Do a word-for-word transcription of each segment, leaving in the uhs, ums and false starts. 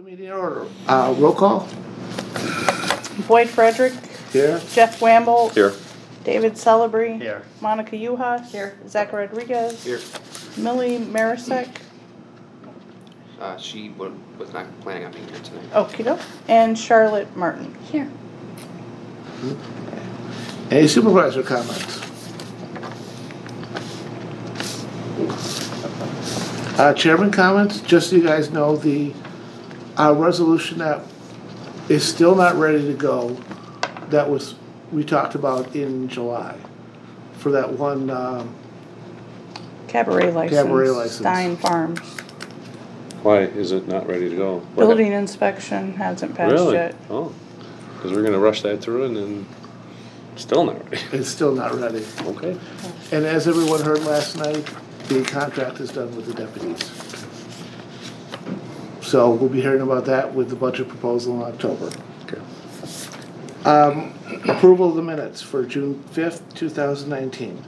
Meeting in order. Uh, roll call. Boyd Frederick. Here. Jeff Wamble. Here. David Celebree. Here. Monica Uhas. Here. Zach Rodriguez. Here. Millie Marisek. Uh, she wa- was not planning on being here tonight. Okey doke. And Charlotte Martin. Here. Any supervisor comments? Uh, chairman comments, just so you guys know, the uh, resolution that is still not ready to go, that was, we talked about in July, for that one, um, Cabaret license. Cabaret license. Stein Farms. Why is it not ready to go? What Building inspection hasn't passed Really? yet. Oh, because we're gonna rush that through and then still not ready. it's still not ready. Okay. And as everyone heard last night, the contract is done with the deputies. So we'll be hearing about that with the budget proposal in October. Okay. Um, approval of the minutes for June fifth, two thousand nineteen.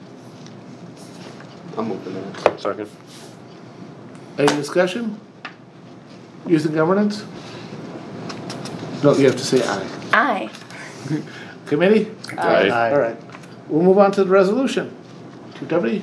I'll move the minutes. Second. Any discussion? Youth and governance? No, you have to say aye. Aye. Committee? Aye. All right. We'll move on to the resolution. Chief Deputy?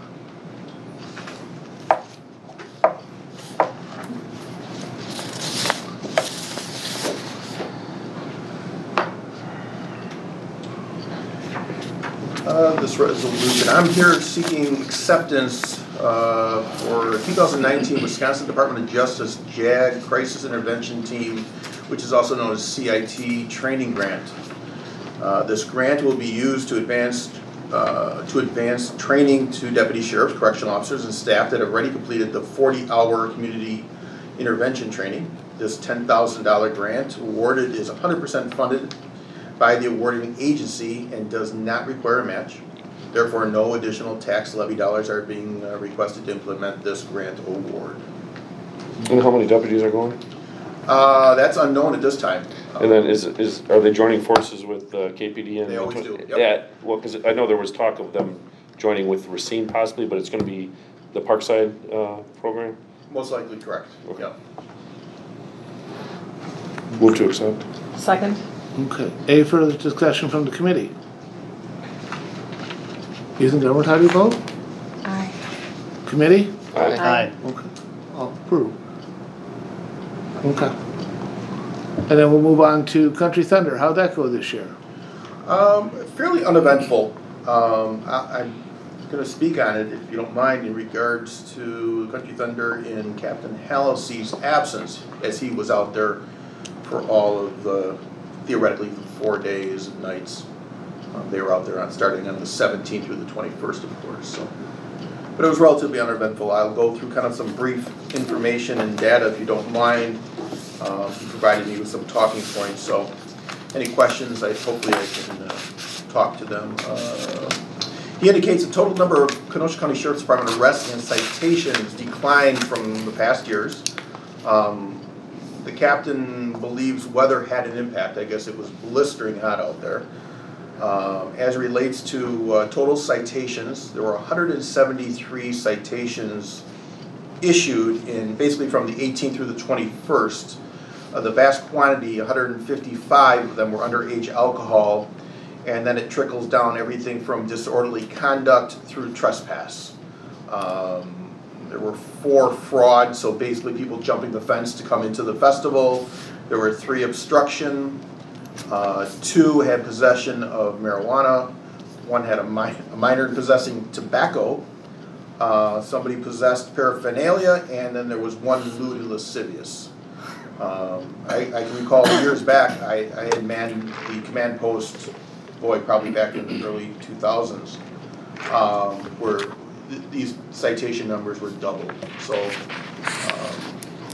Uh, this resolution, I'm here seeking acceptance uh, for two thousand nineteen Wisconsin Department of Justice J A G Crisis Intervention Team, which is also known as C I T Training Grant. Uh, This grant will be used to advance uh, to advance training to deputy sheriffs, correctional officers, and staff that have already completed the forty-hour community intervention training. This ten thousand dollar grant awarded is one hundred percent funded by the awarding agency and does not require a match. Therefore, no additional tax levy dollars are being uh, requested to implement this grant award. And how many deputies are going? Uh, that's unknown at this time. And then is, is, are they joining forces with uh, K P D and? They always do, yep. Yeah, well, cause I know there was talk of them joining with Racine possibly, but it's gonna be the Parkside, uh, program? Most likely correct, Okay. yep. Move to accept. Second. Okay. Any further discussion from the committee? Youth and government, how do you vote? Aye. Committee? Aye. Okay. I'll approve. Okay. And then we'll move on to Country Thunder. How'd that go this year? Um, fairly uneventful. Um, I, I'm going to speak on it, if you don't mind, in regards to Country Thunder in Captain Hallisey's absence, as he was out there for all of the, theoretically, the four days and nights. Um, they were out there on starting on the seventeenth through the twenty-first, of course. So, but it was relatively uneventful. I'll go through kind of some brief information and data, if you don't mind. Um, he provided me with some talking points, so any questions, I hopefully I can uh, talk to them. Uh, he indicates the total number of Kenosha County Sheriff's Department arrests and citations declined from the past years. Um, the captain believes weather had an impact. I guess it was blistering hot out there. Um, as it relates to uh, total citations, there were one hundred seventy-three citations issued in basically from the eighteenth through the twenty-first. Uh, the vast quantity, one hundred fifty-five of them were underage alcohol, and then it trickles down everything from disorderly conduct through trespass. Um, there were four fraud, so basically people jumping the fence to come into the festival. There were three obstruction. Uh, two had possession of marijuana. One had a, mi- a minor possessing tobacco. Uh, somebody possessed paraphernalia, and then there was one lewd and lascivious. Um, I, I can recall years back, I, I had manned the command post, boy, probably back in the early two thousands, um, where th- these citation numbers were doubled. So um,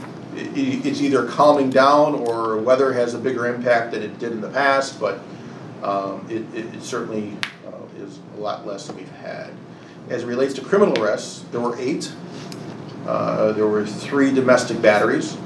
it, it's either calming down or weather has a bigger impact than it did in the past, but um, it, it, it certainly uh, is a lot less than we've had. As it relates to criminal arrests, there were eight. Uh, there were three domestic batteries,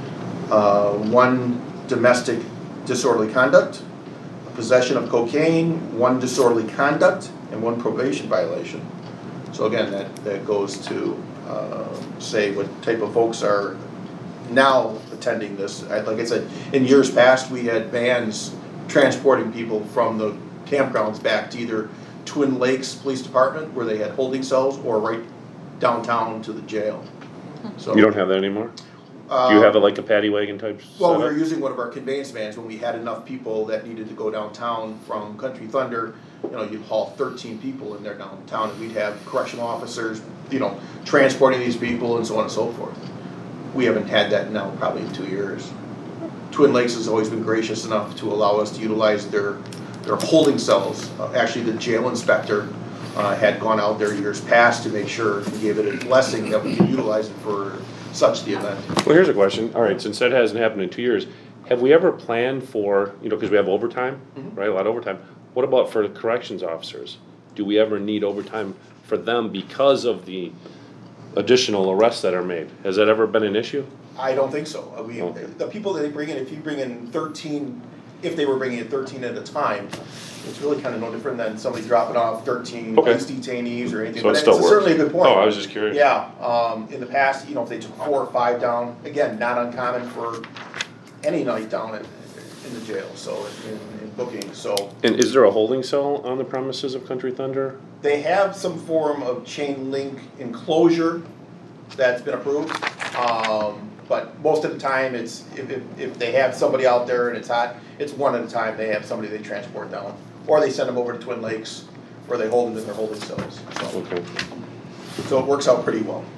uh, one domestic disorderly conduct, possession of cocaine, one disorderly conduct, and one probation violation. So again, that, that goes to uh, say what type of folks are now attending this. I- Like I said, in years past, we had vans transporting people from the campgrounds back to either Twin Lakes Police Department, where they had holding cells, or right downtown to the jail. So You don't have that anymore? uh, Do you have a, like a paddy wagon type Well, we were setup? using one of our conveyance vans when we had enough people that needed to go downtown from Country Thunder. You know, you'd haul thirteen people in there downtown, and we'd have correctional officers, you know, transporting these people and so on and so forth. We haven't had that now probably in two years. Twin Lakes has always been gracious enough to allow us to utilize their, their holding cells. Uh, Actually, the jail inspector uh, had gone out there years past to make sure and gave it a blessing that we could utilize it for such the event. Well, here's a question. All right, since that hasn't happened in two years, have we ever planned for, you know, because we have overtime, Mhm. right, a lot of overtime. What about for the corrections officers? Do we ever need overtime for them because of the additional arrests that are made? Has that ever been an issue? I don't think so. Uh, We, Okay. the people that they bring in, if you bring in thirteen, if they were bringing in thirteen at a time, it's really kind of no different than somebody dropping off thirteen Okay. ICE detainees or anything. So it But still it's works? certainly a good point. Oh, I was just curious. Yeah, um, in the past, you know, if they took four or five down, again, not uncommon for any night down in, in the jail, so in, in booking, so. And is there a holding cell on the premises of Country Thunder? They have some form of chain link enclosure that's been approved. Um, but most of the time, it's, if, if, if they have somebody out there and it's hot, it's one at a time, they have somebody they transport down. Or they send them over to Twin Lakes, where they hold them in their holding cells, so. Okay. So it works out pretty well.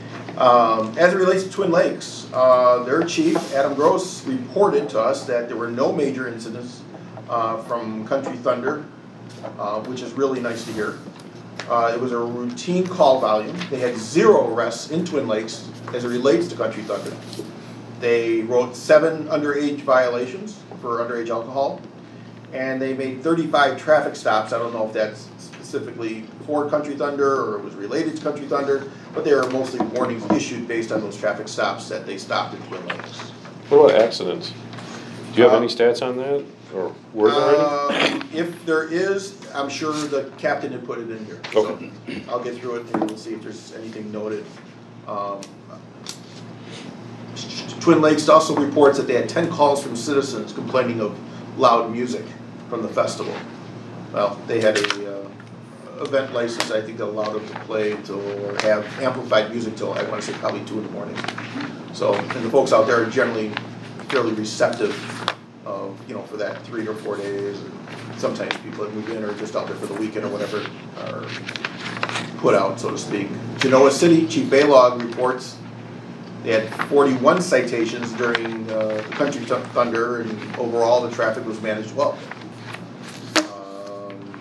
Um, as it relates to Twin Lakes, uh, their chief, Adam Gross, reported to us that there were no major incidents uh, from Country Thunder, uh, which is really nice to hear. Uh, it was a routine call volume. They had zero arrests in Twin Lakes as it relates to Country Thunder. They wrote seven underage violations for underage alcohol, and they made thirty-five traffic stops. I don't know if that's specifically for Country Thunder or it was related to Country Thunder, but they were mostly warnings issued based on those traffic stops that they stopped at Twin Lakes. What about accidents? Do you have Uh, any stats on that, or were there any? Uh, if there is, I'm sure the captain had put it in here. So Okay. I'll get through it and we'll see if there's anything noted. Um, Twin Lakes also reports that they had ten calls from citizens complaining of loud music from the festival. Well, they had a uh, event license, I think, that allowed them to play till, or have amplified music till, I want to say, probably two in the morning. So, and the folks out there are generally fairly receptive of, you know, for that three or four days. And sometimes people that move in are just out there for the weekend or whatever, are put out, so to speak. Genoa City, Chief Baylog reports they had forty-one citations during uh, the Country Thunder, and overall the traffic was managed well. Um,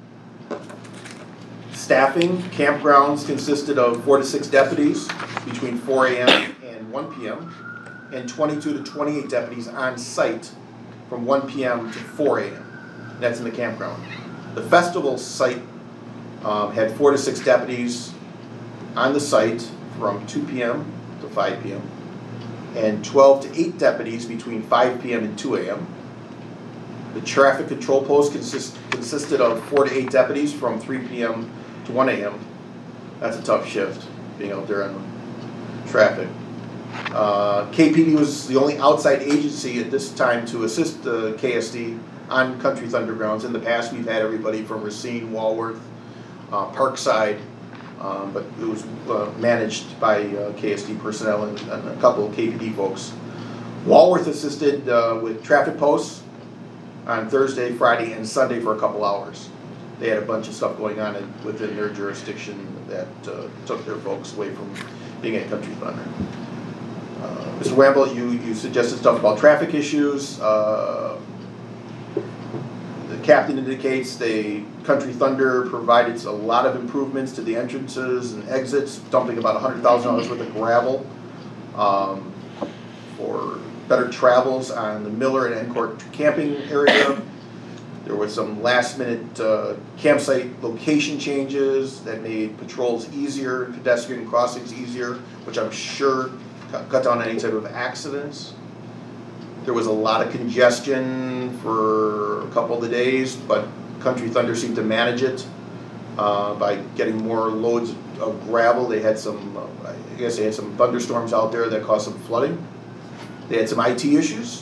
Staffing, campgrounds consisted of four to six deputies between four A M and one P M and twenty-two to twenty-eight deputies on site from one P M to four A M That's in the campground. The festival site um, had four to six deputies on the site from two P M to five P M and twelve to eight deputies between five P M and two A M The traffic control post consist, consisted of four to eight deputies from three P M to one A M That's a tough shift, being out there on traffic. Uh, K P D was the only outside agency at this time to assist the K S D on Country Thunder grounds. In the past, we've had everybody from Racine, Walworth, uh, Parkside, um, but it was uh, managed by uh, K S D personnel and, and a couple of K P D folks. Walworth assisted uh, with traffic posts on Thursday, Friday, and Sunday for a couple hours. They had a bunch of stuff going on in, within their jurisdiction that uh, took their folks away from being at Country Thunder. Uh, Mister Wamble, you, you suggested stuff about traffic issues. Uh, the captain indicates they Country Thunder provided a lot of improvements to the entrances and exits, dumping about one hundred thousand dollars worth of gravel um, for better travels on the Miller and Encourt camping area. There was some last minute uh, campsite location changes that made patrols easier, pedestrian crossings easier, which I'm sure cut down any type of accidents. There was a lot of congestion for a couple of the days, but Country Thunder seemed to manage it uh, by getting more loads of gravel. They had some, uh, I guess they had some thunderstorms out there that caused some flooding. They had some I T issues.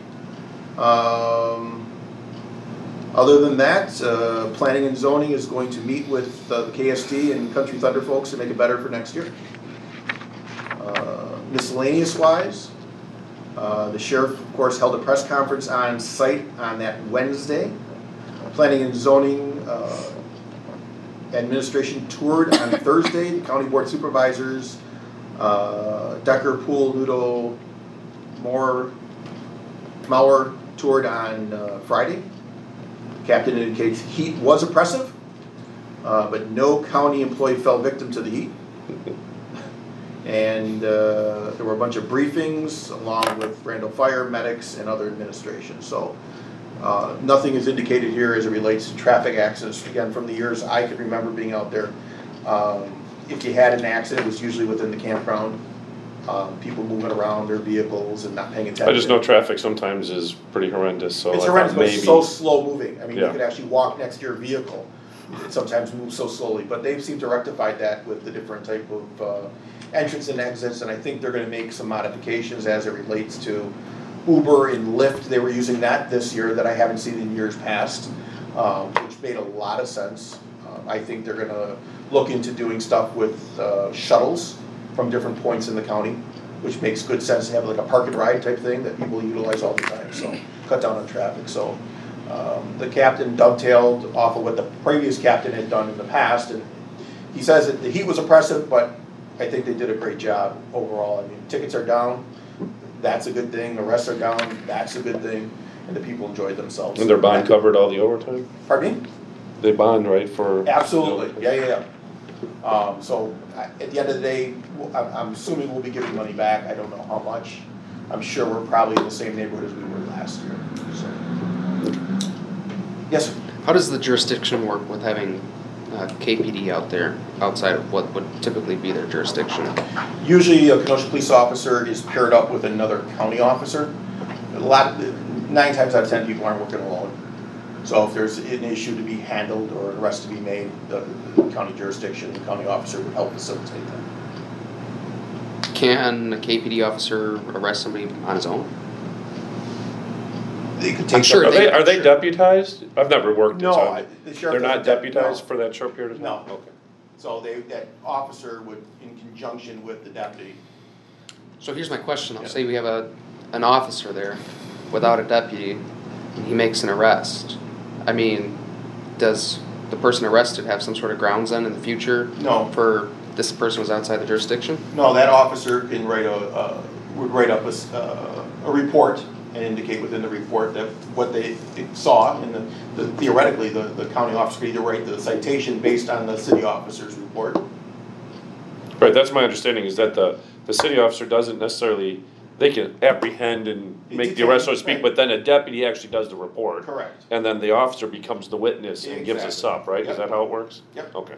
Um, other than that, uh, planning and zoning is going to meet with uh, the K S T and Country Thunder folks to make it better for next year. Uh, miscellaneous wise, uh, the sheriff, of course, held a press conference on site on that Wednesday. Planning and zoning uh, administration toured on Thursday. The county board supervisors, uh, Decker, Poole, Nudo, Moore, Mauer toured on uh, Friday. Captain indicates heat was oppressive, uh, but no county employee fell victim to the heat. And uh, there were a bunch of briefings along with Randall Fire, medics, and other administration. So uh, nothing is indicated here as it relates to traffic accidents. Again, from the years I could remember being out there, um, if you had an accident, it was usually within the campground. Um, people moving around their vehicles and not paying attention. I just know traffic sometimes is pretty horrendous, so It's I horrendous, thought but maybe. it's so slow moving. I mean, you Yeah. could actually walk next to your vehicle. It sometimes moves so slowly, but they've seemed to rectify that with the different type of uh, entrance and exits, and I think they're gonna make some modifications as it relates to Uber and Lyft. They were using that this year that I haven't seen in years past, um, which made a lot of sense. Uh, I think they're gonna look into doing stuff with uh, shuttles from different points in the county, which makes good sense to have like a park and ride type thing that people utilize all the time, so cut down on traffic. So um, the captain dovetailed off of what the previous captain had done in the past, and he says that the heat was oppressive, but I think they did a great job overall. I mean, tickets are down, that's a good thing, arrests are down, that's a good thing, and the people enjoyed themselves. And their bond covered all the overtime? Pardon me? They bond, right, for? Absolutely, yeah, yeah, yeah. Um, so, I- at the end of the day, w- I'm, I'm assuming we'll be giving money back, I don't know how much. I'm sure we're probably in the same neighborhood as we were last year, so. Yes, sir? How does the jurisdiction work with having uh, K P D out there, outside of what would typically be their jurisdiction? Usually a Kenosha police officer is paired up with another county officer. A lot, nine times out of ten, people aren't working alone. So if there's an issue to be handled or an arrest to be made, the, the county jurisdiction, the county officer would help facilitate that. Can a K P D officer arrest somebody on his own? They could I'm take. sure Are some- they, are they deputized? I've never worked in No, town. I- the sheriff. They're not doesn't dep- deputized no. for that short period of time? No. Okay. So they, that officer would, in conjunction with the deputy. So here's my question, I'll Yeah. say we have a, an officer there without a deputy, and he makes an arrest. I mean, does the person arrested have some sort of grounds then in the future? No. For this person was outside the jurisdiction? No, that officer can write a, uh, would write up a, s- uh, a report and indicate within the report that what they saw, and the, the theoretically, the, the county officer could either write the citation based on the city officer's report. Right, that's my understanding, is that the, the city officer doesn't necessarily, they can apprehend and make the arrest, so to speak, Right. but then a deputy actually does the report. Correct. And then the officer becomes the witness and gives us Exactly. up, right? Is Yep. that how it works? Yep. Okay.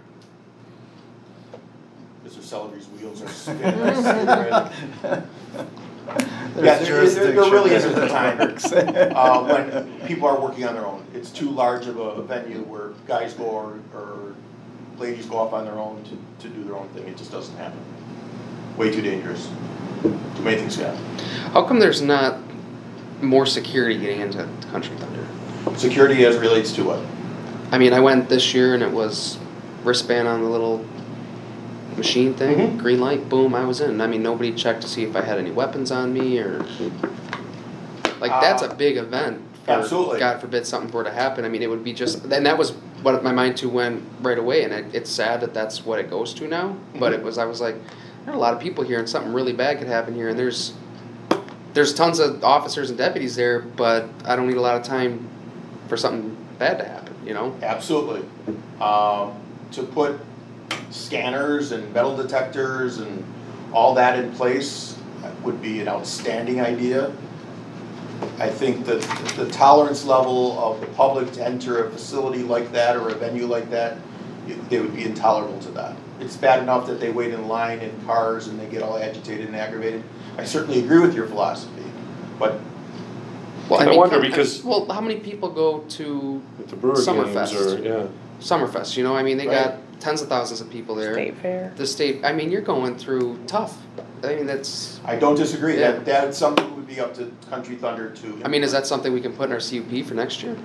Mister Celery's wheels are spinning. I see it already. Yeah, there, there, there really isn't a time uh, when people are working on their own. It's too large of a venue where guys go or, or ladies go off on their own to, to do their own thing. It just doesn't happen. Way too dangerous. Too many things happen. How come there's not more security getting into Country Thunder? Security as relates to what? I mean, I went this year and it was wristband on the little machine thing, Mhm. green light, boom, I was in. I mean, nobody checked to see if I had any weapons on me or. Like, that's Uh, a big event. For, absolutely. God forbid something were to happen. I mean, it would be just. And that was what my mind to went right away. And it, it's sad that that's what it goes to now. But Mhm. it was, I was like, there are a lot of people here and something really bad could happen here. And there's. There's tons of officers and deputies there, but I don't need a lot of time for something bad to happen, you know? Absolutely. Um, to put scanners and metal detectors and all that in place would be an outstanding idea. I think that the tolerance level of the public to enter a facility like that or a venue like that, it- they would be intolerable to that. It's bad enough that they wait in line in cars and they get all agitated and aggravated. I certainly agree with your philosophy, but Well, I mean, wonder com- because- Well, how many people go to With the brewer games Summerfest. or, yeah. Summerfest? You know, I mean, they Right. got tens of thousands of people there. State fair. The state, I mean, you're going through tough. I mean, that's, I don't disagree, Yeah. that, that's something that would be up to Country Thunder to. I mean, is that something we can put in our C U P for next year?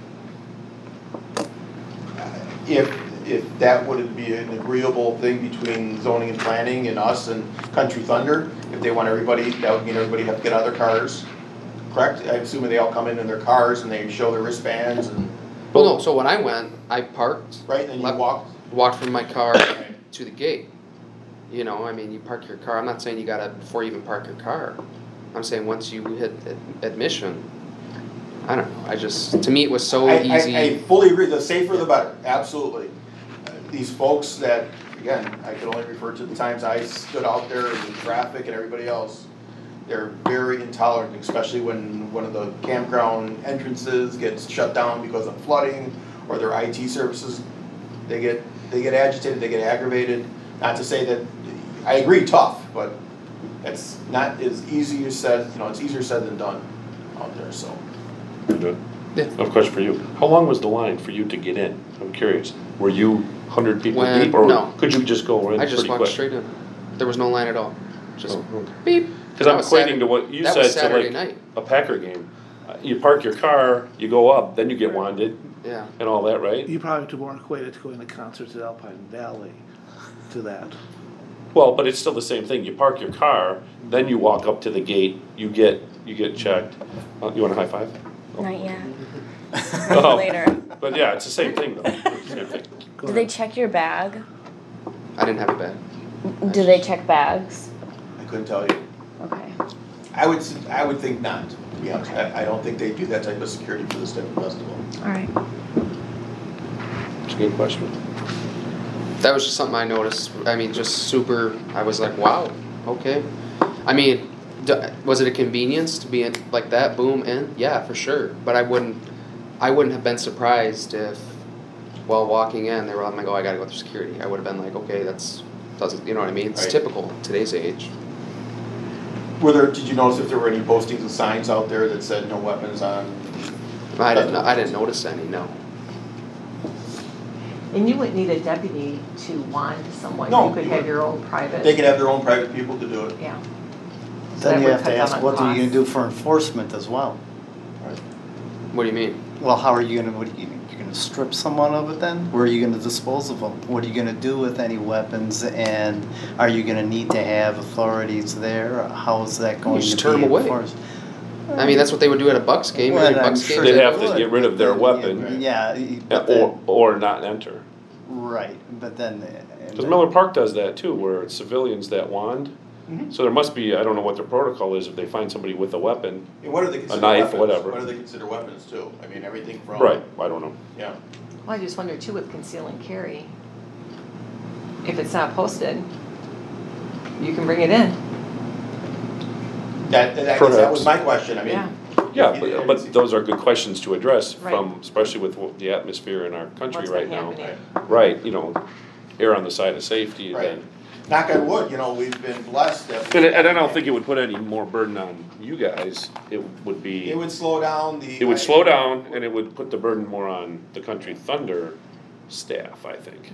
If, if that would be an agreeable thing between zoning and planning and us and Country Thunder, if they want everybody, that would mean everybody have to get out of their cars, correct? I'm assuming they all come in in their cars and they show their wristbands and, Well, no, so when I went, I parked. right, and then you left- walk. Walked from my car to the gate. You know, I mean, you park your car, I'm not saying you gotta, before you even park your car. I'm saying once you hit ad- admission, I don't know, I just, to me it was so I- I- easy. I fully agree, the safer the better, absolutely. Uh, These folks that, again, I can only refer to the times I stood out there in the traffic and everybody else, they're very intolerant, especially when one of the campground entrances gets shut down because of flooding, or their I T services, they get, they get agitated, they get aggravated. Not to say that, I agree, tough, but it's not as easy as said, you know, it's easier said than done out there, so. Good. Yeah. I have a question for you. How long was the line for you to get in? I'm curious. Were you hundred people When- deep, or no. could you just go in I just pretty walked quick? straight in. There was no line at all. Just Oh, okay. beep. Because I'm That was equating Saturday- to what you that said was to Saturday like night. a Packer game. Uh, You park your car, you go up, then you get wanded Yeah. and all that, right? You probably have to more equate it to going to concerts at Alpine Valley to that. Well, but it's still the same thing. You park your car, then you walk up to the gate, you get, you get checked. Uh, You want a high five? Not yet. Oh. Later. But yeah, it's the same thing though. It's the Same thing. Go Do they ahead. check your bag? I didn't have a bag. Do they check bags? I couldn't tell you. Okay. I would, s- I would think not, to be honest. I, I don't think they do that type of security for this type of festival. All right. It's a good question. That was just something I noticed. I mean, just super. I was like, wow, okay. I mean, d- was it a convenience to be in like that? Boom, in? Yeah, for sure. But I wouldn't. I wouldn't have been surprised if, while walking in, they were like, "Oh, I gotta go through security." I would have been like, "Okay, that's doesn't." You know what I mean? It's Right. typical today's age. Were there, did you notice if there were any postings and signs out there that said no weapons on? I didn't. I didn't notice any. No. And you wouldn't need a deputy to wand someone, No, you could you have wouldn't. your own private. They could have their own private people to do it. Yeah. So Then that you would have to cut down ask, on what are you gonna costs. do for enforcement as well? What do you mean? Well, how are you gonna, what are you, you're gonna strip someone of it then? Where are you gonna dispose of them? What are you gonna do with any weapons, and are you gonna need to have authorities there? How is that going to be just turn 'em away. enforced? I mean, that's what they would do at a Bucks game. Well, Every I'm Bucks sure game. They'd they have to would, get rid of but their then, weapon. Yeah, Yeah, but or, then, or not enter. right, but then. Because Miller Park does that too, where it's civilians that wand. Mhm. So there must be, I don't know what their protocol is, if they find somebody with a weapon. And what do they consider knife, weapons? whatever. What do they consider weapons too? I mean, everything from. Right, I don't know. Yeah. Well, I just wonder too with conceal and carry, if it's not posted, you can bring it in. That, that, I guess that Perhaps. was my question, I mean. Yeah. Yeah, you- but, but those are good questions to address Right. from, especially with what- the atmosphere in our country What's right been now. happening. Right, you know, err on the side of safety Right. than. Knock on wood, you know, we've been blessed that. And, and I don't think it would put any more burden on you guys. It would be, It would slow down the. it would slow down and it would put the burden more on the Country Thunder staff, I think.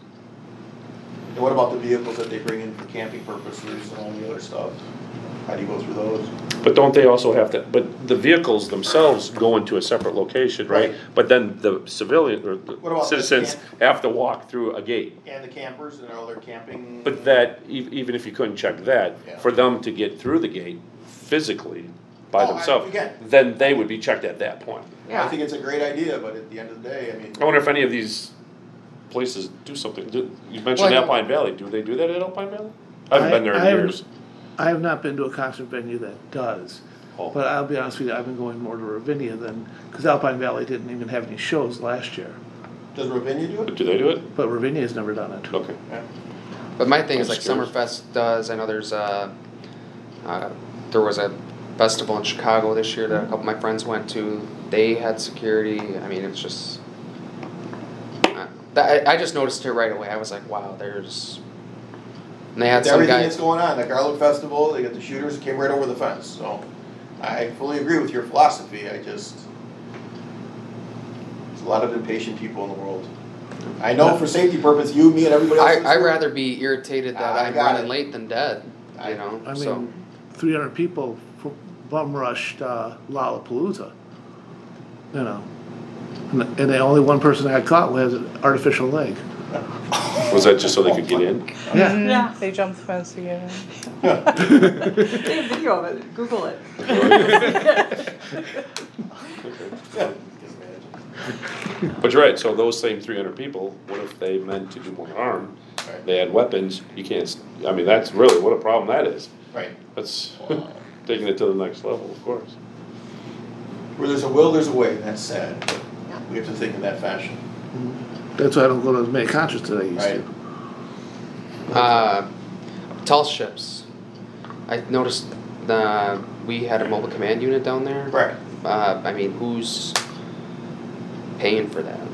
And what about the vehicles that they bring in for camping purposes and all the other stuff? How do you go through those? But don't they also have to, but the vehicles themselves go into a separate location, right? Right. But then the civilian, or What the about the citizens camp- have to walk through a gate. And the campers and all their camping? But that, e- even if you couldn't check that, Yeah. for them to get through the gate physically by Oh, I- themselves, again. then they would be checked at that point. I Yeah. think it's a great idea, but at the end of the day, I mean. I wonder if any of these places do something. Do- You mentioned Well, I know- Alpine Valley, do they do that at Alpine Valley? I haven't I- been there I in haven't- years. I have not been to a concert venue that does, Oh. but I'll be honest with you, I've been going more to Ravinia than, because Alpine Valley didn't even have any shows last year, Does Ravinia do it? Do they do it? but Ravinia's never done it. Okay. Yeah. But my thing is I'm like just curious. Summerfest does. I know there's uh, uh, there was a festival in Chicago this year that a couple of my friends went to. They had security. I mean, it's just. I, that, I I just noticed it right away. I was like, wow, there's. And they had With some everything guy. that's going on, the Garlic Festival, they got the shooters that came right over the fence, so. I fully agree with your philosophy, I just. There's a lot of impatient people in the world. I know for safety purpose, you, me, and everybody else. I, in this I'd room- rather be irritated that I I'm got running it. late than dead, I- you know, I so. mean, three hundred people f- bum rushed uh, Lollapalooza. You know, and, and the only one person that got caught has an artificial leg. Was that just so they could get in? Yeah. Mhm. Yeah. They jumped the fence to get in. They have video of it, Google it. But you're right, so those same three hundred people, what if they meant to do more harm? Right. They had weapons, you can't, s- I mean, that's really what a problem that is. Right. That's taking it to the next level, of course. Where there's a will, there's a way, and that's sad, but we have to think in that fashion. That's why I don't go to as many concerts as I used Right. to. Uh, tall ships. I noticed uh, we had a mobile command unit down there. Right. Uh, I mean, who's paying for that?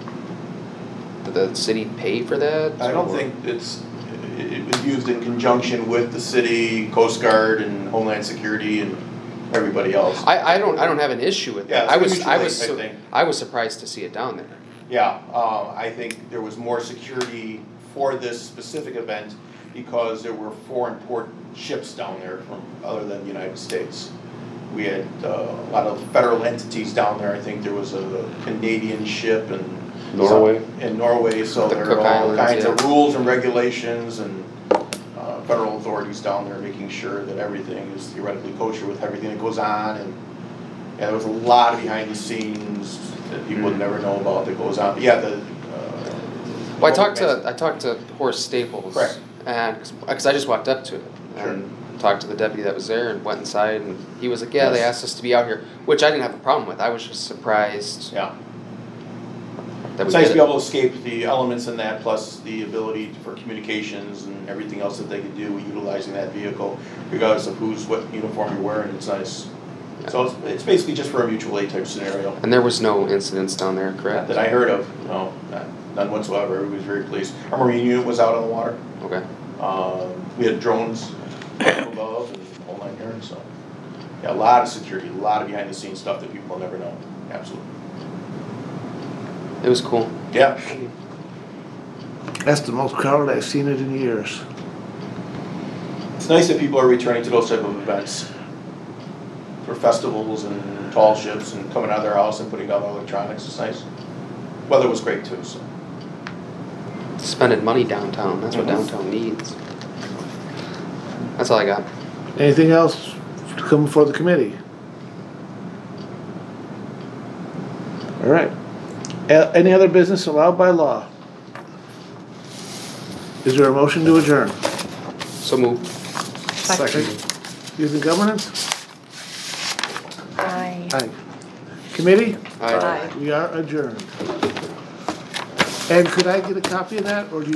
Did the city pay for that? I don't or- think it's, it it was used in conjunction with the city, Coast Guard, and Homeland Security, and everybody else. I, I don't I don't have an issue with Yeah, that. I it's was mutual I aid was type su- thing. I was surprised to see it down there. Yeah, uh, I think there was more security for this specific event because there were four important ships down there from other than the United States. We had uh, a lot of federal entities down there. I think there was a Canadian ship and Norway? some- in Norway, so The there Cook are all Islands, kinds yeah. of rules and regulations and uh, federal authorities down there making sure that everything is theoretically kosher with everything that goes on. And yeah, there was a lot of behind the scenes that people would never know about that goes on. But yeah, the. Uh, Well, I talked to I talked to Horace Staples, Correct. and because I just walked up to it and talked to the deputy that was there and went inside, and he was like, "Yeah, they Yes. asked us to be out here," which I didn't have a problem with. I was just surprised Yeah. that we It's nice did to be it. able to escape the elements in that, plus the ability for communications and everything else that they could do utilizing that vehicle, regardless of who's, what uniform you're wearing, it's nice. So it's, it's basically just for a mutual aid type scenario. And there was no incidents down there, Not correct? that I heard of, no, not- none whatsoever, everybody was very pleased. Our Marine unit was out on the water, Okay. um, we had drones above and whole nine yards, so. Yeah, a lot of security, a lot of behind the scenes stuff that people will never know, absolutely. It was cool. Yeah, That's the most crowded I've seen it in years. it's nice that people are returning to those type of events. For festivals and tall ships and coming out of their house and putting down electronics, it's nice. Weather was great too, so. Spending money downtown. That's what Mhm. downtown needs. That's all I got. Anything else to come before the committee? All right. A- Any other business allowed by law? Is there a motion to adjourn? So move. Second. Youth and governance? Aye. Aye. Committee? Aye. Aye. We are adjourned. And could I get a copy of that, or do you